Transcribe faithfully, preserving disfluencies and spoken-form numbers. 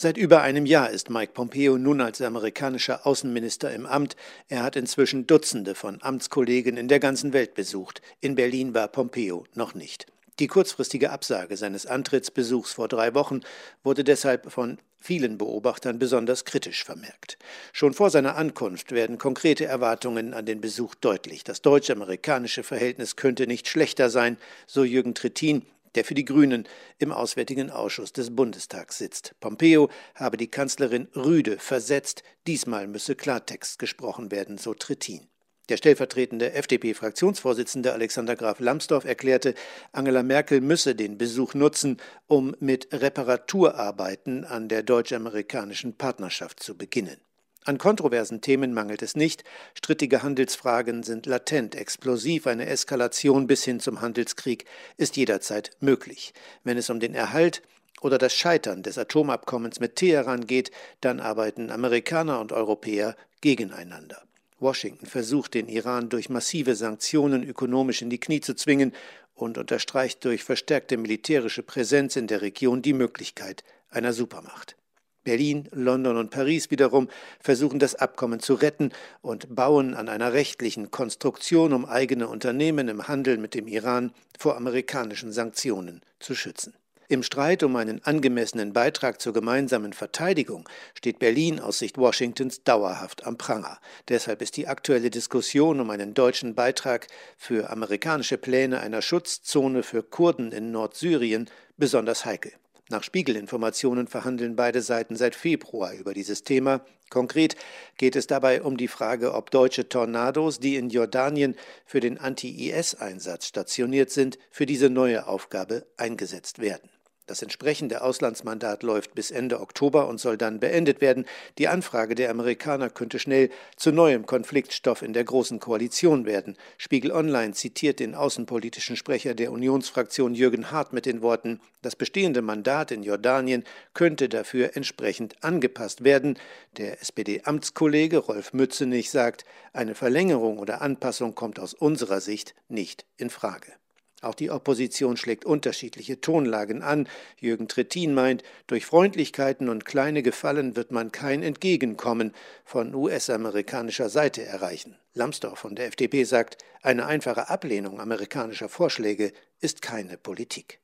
Seit über einem Jahr ist Mike Pompeo nun als amerikanischer Außenminister im Amt. Er hat inzwischen Dutzende von Amtskollegen in der ganzen Welt besucht. In Berlin war Pompeo noch nicht. Die kurzfristige Absage seines Antrittsbesuchs vor drei Wochen wurde deshalb von vielen Beobachtern besonders kritisch vermerkt. Schon vor seiner Ankunft werden konkrete Erwartungen an den Besuch deutlich. Das deutsch-amerikanische Verhältnis könnte nicht schlechter sein, so Jürgen Trittin, der für die Grünen im Auswärtigen Ausschuss des Bundestags sitzt. Pompeo habe die Kanzlerin rüde versetzt, diesmal müsse Klartext gesprochen werden, so Trittin. Der stellvertretende F D P-Fraktionsvorsitzende Alexander Graf Lambsdorff erklärte, Angela Merkel müsse den Besuch nutzen, um mit Reparaturarbeiten an der deutsch-amerikanischen Partnerschaft zu beginnen. An kontroversen Themen mangelt es nicht. Strittige Handelsfragen sind latent, explosiv. Eine Eskalation bis hin zum Handelskrieg ist jederzeit möglich. Wenn es um den Erhalt oder das Scheitern des Atomabkommens mit Teheran geht, dann arbeiten Amerikaner und Europäer gegeneinander. Washington versucht, den Iran durch massive Sanktionen ökonomisch in die Knie zu zwingen und unterstreicht durch verstärkte militärische Präsenz in der Region die Möglichkeit einer Supermacht. Berlin, London und Paris wiederum versuchen das Abkommen zu retten und bauen an einer rechtlichen Konstruktion, um eigene Unternehmen im Handel mit dem Iran vor amerikanischen Sanktionen zu schützen. Im Streit um einen angemessenen Beitrag zur gemeinsamen Verteidigung steht Berlin aus Sicht Washingtons dauerhaft am Pranger. Deshalb ist die aktuelle Diskussion um einen deutschen Beitrag für amerikanische Pläne einer Schutzzone für Kurden in Nordsyrien besonders heikel. Nach Spiegel-Informationen verhandeln beide Seiten seit Februar über dieses Thema. Konkret geht es dabei um die Frage, ob deutsche Tornados, die in Jordanien für den Anti-I S-Einsatz stationiert sind, für diese neue Aufgabe eingesetzt werden. Das entsprechende Auslandsmandat läuft bis Ende Oktober und soll dann beendet werden. Die Anfrage der Amerikaner könnte schnell zu neuem Konfliktstoff in der Großen Koalition werden. Spiegel Online zitiert den außenpolitischen Sprecher der Unionsfraktion Jürgen Hart mit den Worten: Das bestehende Mandat in Jordanien könnte dafür entsprechend angepasst werden. Der S P D-Amtskollege Rolf Mützenich sagt, eine Verlängerung oder Anpassung kommt aus unserer Sicht nicht in Frage. Auch die Opposition schlägt unterschiedliche Tonlagen an. Jürgen Trittin meint, durch Freundlichkeiten und kleine Gefallen wird man kein Entgegenkommen von U S-amerikanischer Seite erreichen. Lambsdorff von der F D P sagt, eine einfache Ablehnung amerikanischer Vorschläge ist keine Politik.